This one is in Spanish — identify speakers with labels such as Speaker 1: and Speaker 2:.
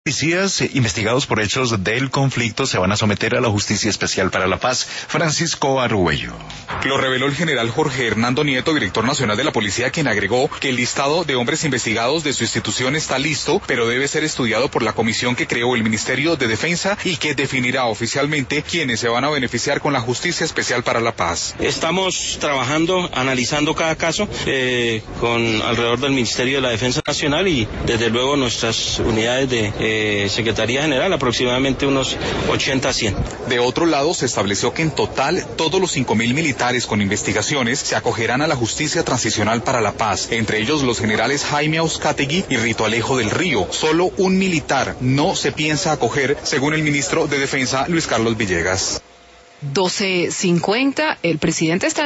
Speaker 1: Policías investigados por hechos del conflicto se van a someter a la Justicia Especial para la Paz. Francisco Argüello.
Speaker 2: Lo reveló el general Jorge Hernando Nieto, director nacional de la policía, quien agregó que el listado de hombres investigados de su institución está listo, pero debe ser estudiado por la comisión que creó el Ministerio de Defensa y que definirá oficialmente quiénes se van a beneficiar con la Justicia Especial para la Paz.
Speaker 3: Estamos trabajando, analizando cada caso con alrededor del Ministerio de la Defensa Nacional y desde luego nuestras unidades de Secretaría General, aproximadamente unos 80 a 100.
Speaker 2: De otro lado, se estableció que en total todos los 5.000 militares con investigaciones se acogerán a la Justicia Transicional para la Paz, entre ellos los generales Jaime Auscategui y Rito Alejo del Río. Solo un militar no se piensa acoger, según el ministro de Defensa, Luis Carlos Villegas.
Speaker 4: 12:50, el presidente está